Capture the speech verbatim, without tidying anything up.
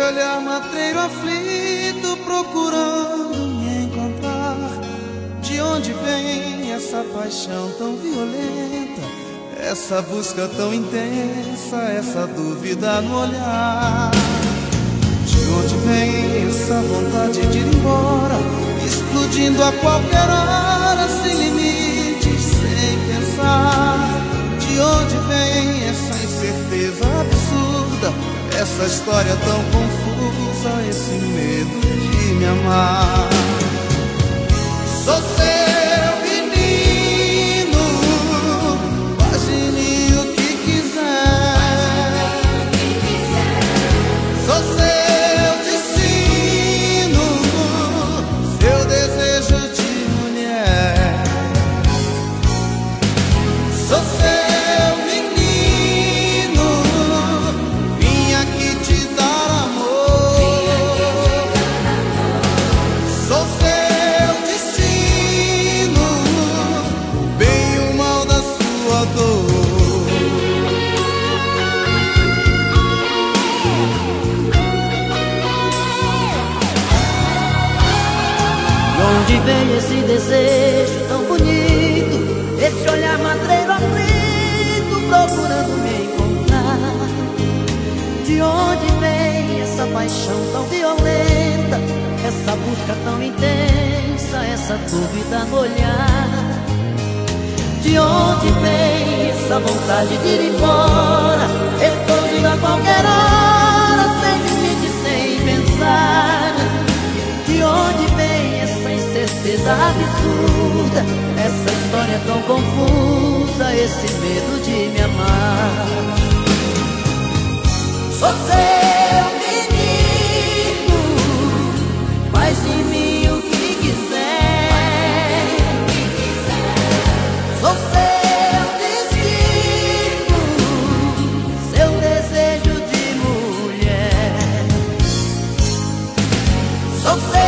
olhar matreiro aflito procurando me encontrar. De onde vem essa paixão tão violenta, essa busca tão intensa, essa dúvida no olhar? De onde vem essa vontade de ir embora, explodindo a qualquer hora, sem limites, sem pensar? De onde vem essa incerteza absurda, essa história tão confusa, esse medo de me amar? Sou seu menino, faz de mim o que quiser. Sou seu destino, seu desejo de mulher. Sou seu menino, vim aqui te dar amor. Sou seu destino, o bem e o mal da sua dor. De onde vem esse desejo tão bonito, esse olhar madreiro aflito procurando me encontrar? De onde vem essa paixão tão violenta, essa busca tão intensa, essa dúvida no olhar? De onde vem essa vontade de ir embora, explodindo a qualquer hora, sem limite, sem pensar? De onde vem essa incerteza absurda, essa história tão confusa, esse medo de me amar? Sou seu menino, faz de mim o que quiser. Sou seu destino, seu desejo de mulher. Sou seu